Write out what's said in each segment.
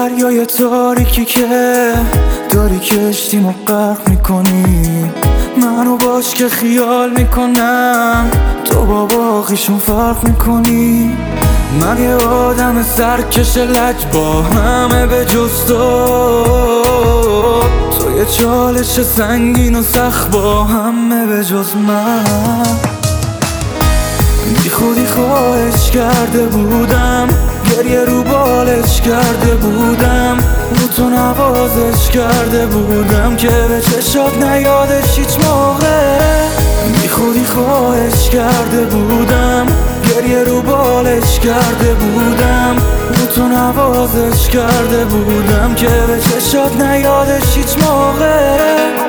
دریای تاریکی که داری کشتیمو غرق میکنی، منو باش که خیال میکنم تو با باقیشون فرق میکنی. من یه آدم سرکش لج با همه به جز تو یه چالش سنگین و سخت با همه به جز من. بی خودی خواهش کرده بودم، گریه رو بالش کرده بودم، رو تو نوازش کرده بودم که به چشات نیادش هیچ موقع. بی خودی خواهش کرده بودم، گریه رو بالش کرده بودم، رو تو نوازش کرده بودم که به چشات نیادش هیچ موقع.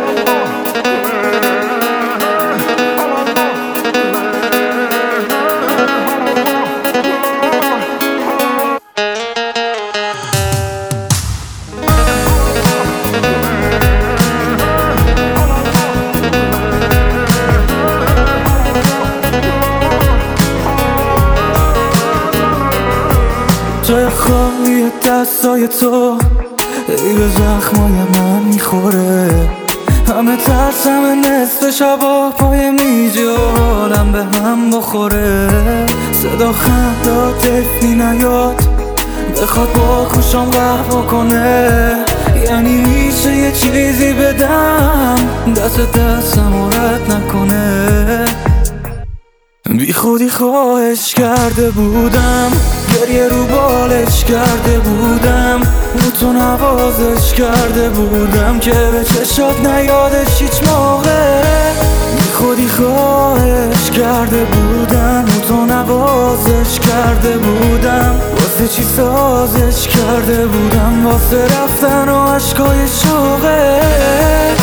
جای خالی دستای تو ای به زخمای من میخوره، همه ترس همه نصف شبا پای میجی و حالم به هم بخوره. صدا خنده تفنی نیاد بخواد با خوشم قهوه کنه، یعنی میشه یه چیزی بدم دستم و رد نکنه. بی خودی خواهش کرده بودم، گریه رو بالش کرده بودم، رو تو نوازش کرده بودم که به چشات نیادش هیچ موقع. بی خودی خواهش کرده بودم، رو تو نوازش کرده بودم، واسه چی سازش کرده بودم، واسه رفتن و عشقای شوقت.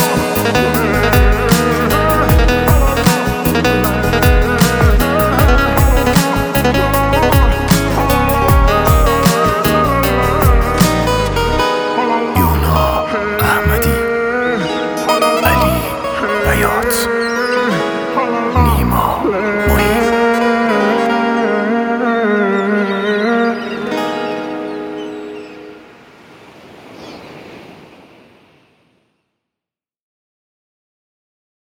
نیما